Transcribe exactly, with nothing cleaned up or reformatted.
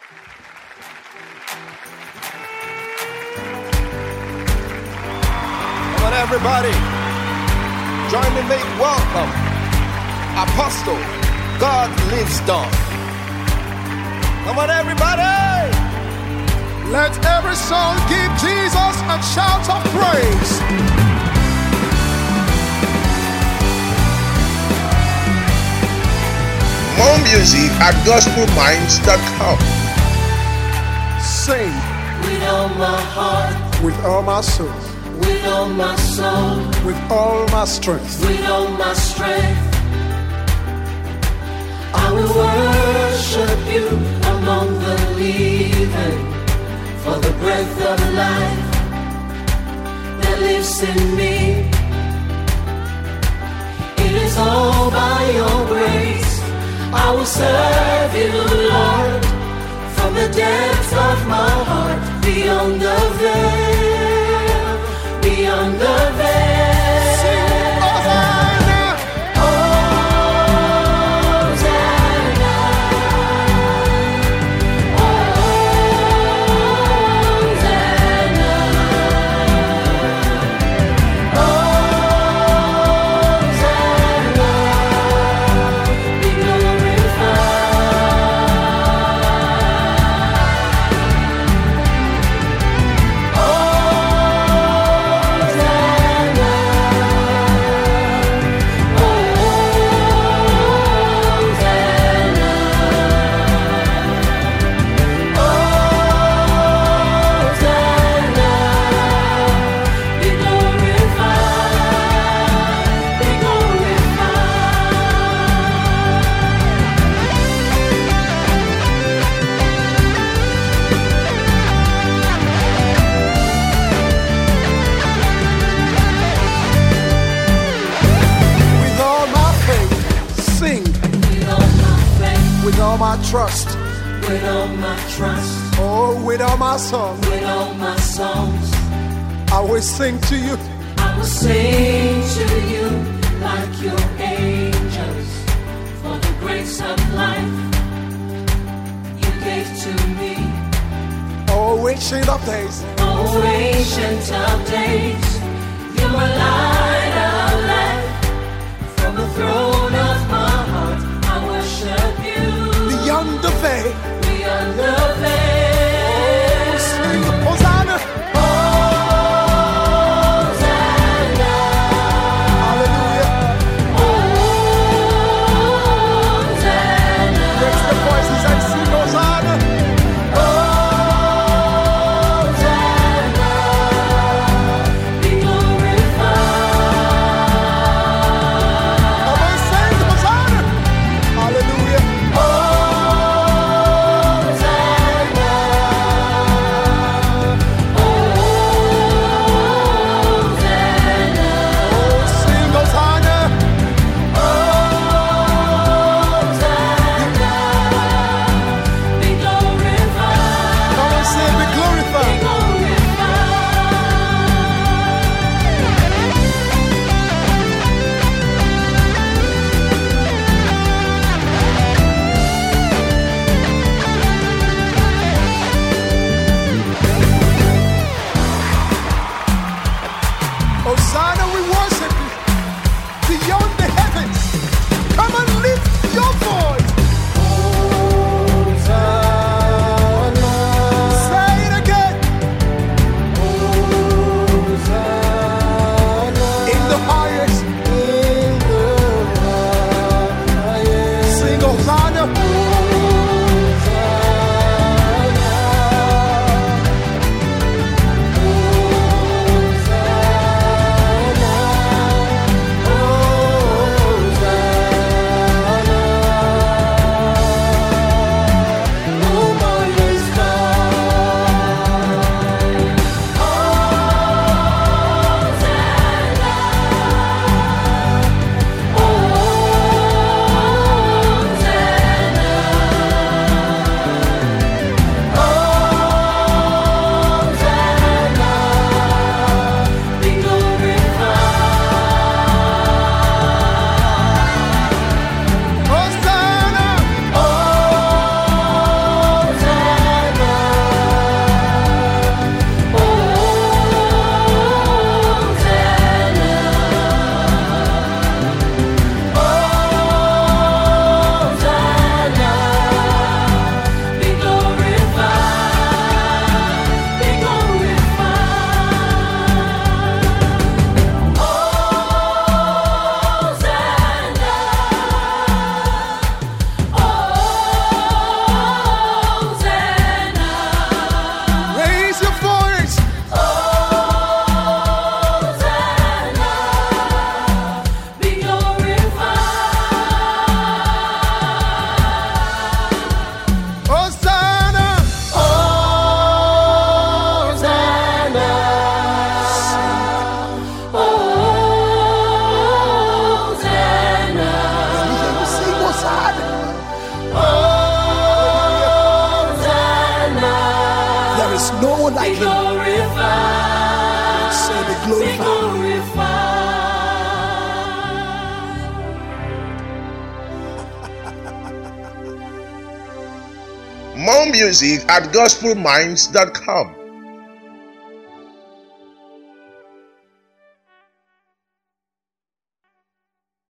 Come on, everybody. Join me, make welcome Apostle God Lives Done. Come on, everybody. Let every soul give Jesus a shout of praise. More music at gospel minds dot com. Sing with all my heart, with all my soul, with all my soul, with all my strength. with all my strength. I will worship you among the living, for the breath of life that lives in me. It is all by your grace. I will serve you, Lord, from the depths of my heart, beyond the veil, beyond the veil. With all my trust, with all my trust, oh, with all my song, with all my songs, I will sing to you. I will sing to you like your angels, for the grace of life you gave to me. Oh, ancient of days, oh, ancient of days, you're a light of life. From the throne of my heart, I worship you. Beyond the veil, beyond the veil, oh, sing Hosanna, Hosanna, hallelujah, Hosanna. raise the voices and sing Hosanna, Hosanna, be glorified. I will sing Hosanna, hallelujah, Hosanna. There's no one like be him. glorified, Say, be be glorified. glorified. More music at gospel minds dot com.